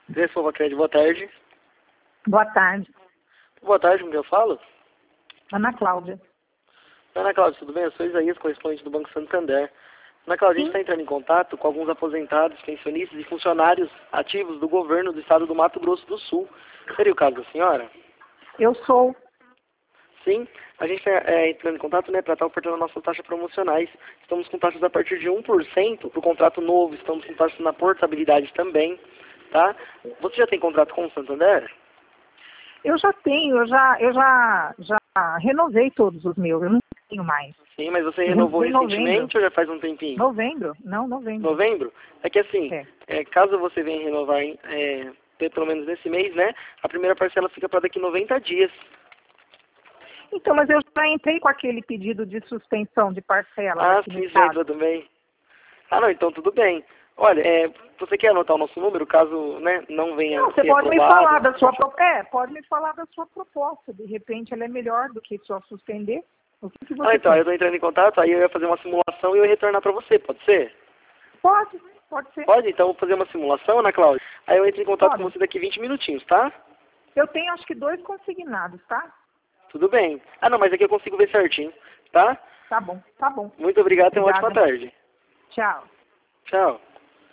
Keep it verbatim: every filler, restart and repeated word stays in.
Pessoa Crédito, boa tarde. Boa tarde. Boa tarde, com quem eu falo? Ana Cláudia. Ana Cláudia, tudo bem? Eu sou Isaías, correspondente do Banco Santander. Ana Cláudia, a gente está entrando em contato com alguns aposentados, pensionistas e funcionários ativos do governo do estado do Mato Grosso do Sul. Seria o caso da senhora? Eu sou. Sim, a gente está é, entrando em contato, né, para estar ofertando nossas taxas promocionais. Estamos com taxas a partir de um por cento para o contrato novo, estamos com taxas na portabilidade também, tá? Você já tem contrato com o Santander? Eu já tenho, eu já, eu já, já renovei todos os meus, eu não tenho mais. Sim, mas você renovou Foi recentemente novembro. ou já faz um tempinho? Novembro? Não, novembro. Novembro? É que assim, É. é, caso você venha renovar é, pelo menos nesse mês, né, a primeira parcela fica para daqui noventa dias. Então, mas eu já entrei com aquele pedido de suspensão de parcela Ah, aqui no sim, já estado. entrou também. Ah, não, então tudo bem. Olha, é, você quer anotar o nosso número, caso né, não venha Não, você ser pode me aprovado? falar da sua proposta. É, pode me falar da sua proposta. De repente ela é melhor do que só suspender. O que, que você Ah, então, quer? eu estou entrando em contato, aí eu ia fazer uma simulação e eu ia retornar para você, pode ser? Pode, pode ser. Pode? Então, eu vou fazer uma simulação, Ana Cláudia. Aí eu entro em contato Pode. com você daqui vinte minutinhos, tá? Eu tenho acho que dois consignados, tá? Tudo bem. Ah, não, mas aqui eu consigo ver certinho, tá? Tá bom, tá bom. Muito obrigado, tenha uma ótima Obrigada. tarde. Tchau. Tchau.